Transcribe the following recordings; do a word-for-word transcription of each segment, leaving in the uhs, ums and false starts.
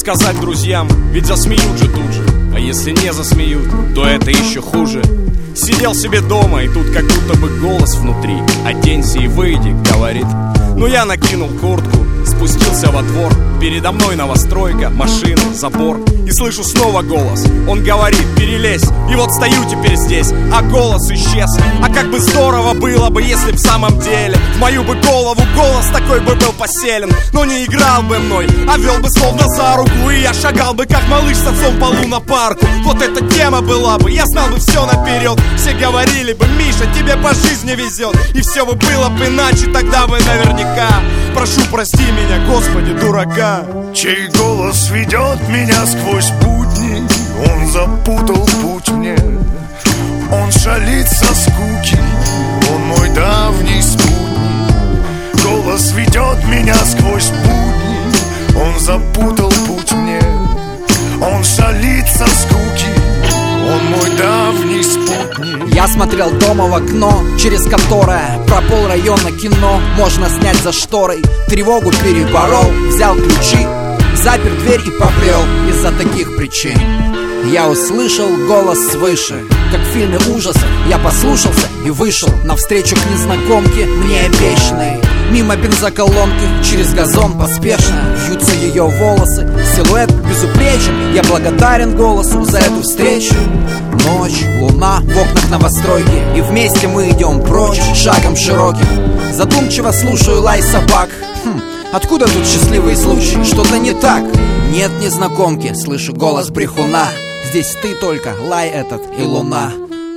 сказать друзьям, ведь засмеют же тут же. А если не засмеют, то это еще хуже. Сидел себе дома, и тут как будто бы голос внутри: оденься и выйди, говорит. Ну я накинул куртку, спустился во двор. Передо мной новостройка, машины, забор. И слышу снова голос. Он говорит: перелезь. И вот стою теперь здесь, а голос исчез. А как бы здорово было бы, если в самом деле в мою бы голову голос такой бы был поселен. Но не играл бы мной, а вел бы словно за руку. И я шагал бы как малыш с отцом по лунопарку. Вот эта тема была бы, я знал бы все наперед. Все говорили бы: Миша, тебе по жизни везет. И все бы было бы иначе, тогда бы наверняка. Прошу, прости меня, Господи, дурака. Чей голос ведет меня сквозь будни? Он запутал путь мне. Он шалит со скуки. Он мой давний спутник. Голос ведет меня сквозь будни. Он запутал путь мне. Он шалит со скуки. Он мой давний спутник. Я смотрел дома в окно, через которое про полрайона кино можно снять за шторой. Тревогу переборол, взял ключи, запер дверь и побрел из-за таких причин. Я услышал голос свыше, как в фильме ужасов. Я послушался и вышел навстречу к незнакомке, мне обещанной. Мимо бензоколонки, через газон поспешно вьются ее волосы. Силуэт безупречен, я благодарен голосу за эту встречу. Ночь, луна в окнах новостройки, и вместе мы идем прочь шагом широким. Задумчиво слушаю лай собак. Хм, откуда тут счастливый случай? Что-то не так. Нет незнакомки, слышу голос брехуна. Здесь ты только, лай этот и луна.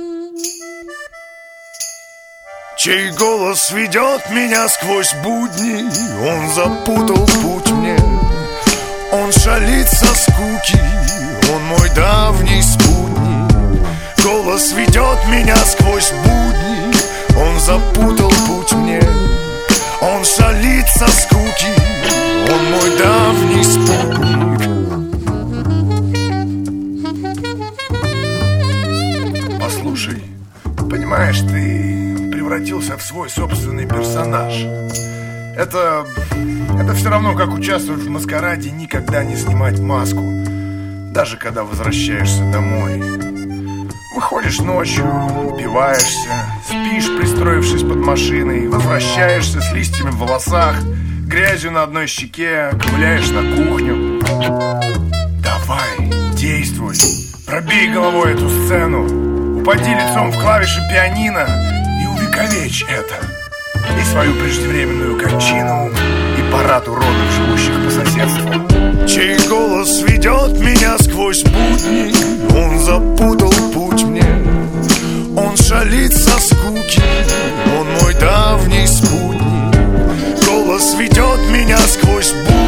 Чей голос ведет меня сквозь будни? Он запутал путь мне. Он шалит со скуки. Он мой давний спутник. Голос ведет меня сквозь будни. Он запутал путь мне. Он шалит со скуки. Он мой давний спутник. Послушай, понимаешь, ты превратился в свой собственный персонаж. Это... это все равно, как участвовать в маскараде, никогда не снимать маску. Даже когда возвращаешься домой. Выходишь ночью, упиваешься, спишь, пристроившись под машиной, возвращаешься с листьями в волосах, грязью на одной щеке, ковыляешь на кухню. Давай, действуй, пробей головой эту сцену, упади лицом в клавиши пианино и увековечь это. И свою преждевременную кончину, и парад уродов, живущих по соседству. Чей голос ведет меня сквозь будни? Он запутал путь мне. Он шалит со скуки. Он мой давний спутник. Голос ведет меня сквозь будни.